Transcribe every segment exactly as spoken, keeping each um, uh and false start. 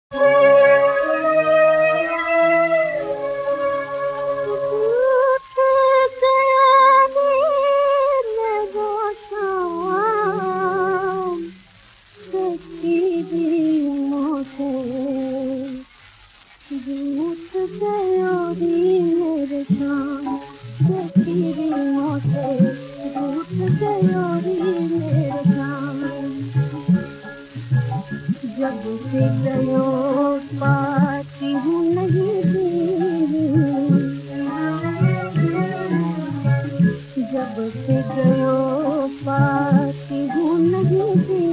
रूठ गयो रे मेरे शाम तेरी मोसे रूठ गयो रे मेरे शाम जब से गयो पाती हूँ नहीं जब से गयो पाती हूँ नहीं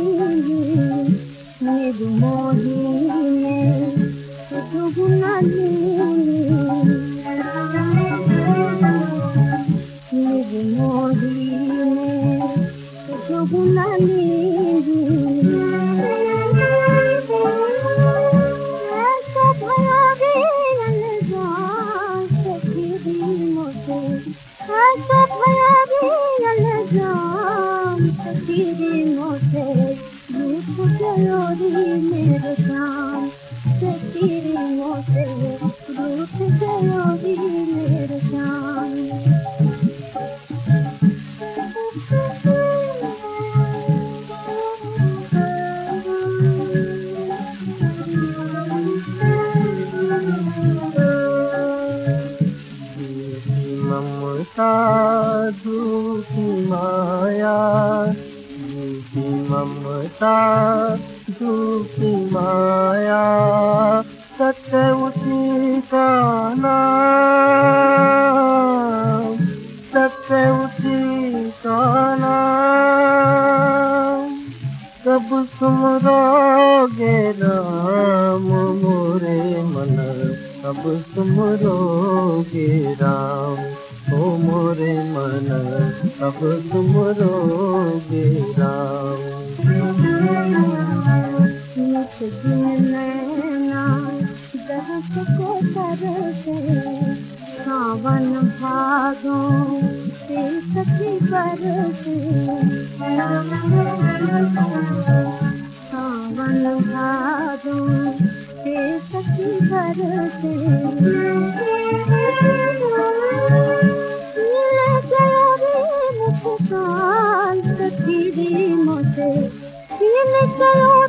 मेरी मोही में गुना मेरी मोही में गुना ऐसा भया भी अनजान सखी मोसे ऐसा भया भी अनजान सखी मोसे रूठ गयो रे मेरे शाम तेरी मोसे रूठ गयो रे मेरे शाम ममता झूठी माया झूठी ममता झूठी माया सत्य उसी का नाम सत्य उसी का नाम कब सुमरोगे राम मोरे मन कब सुमरोगे राम ओ मोरे मन कब सुमरोगे राम दरस को तरसे सावन भादों से सखी बरसे सावन भादों से सखी बरसे मिल गया रे मुस्कान सखी रे मोसे मिल गया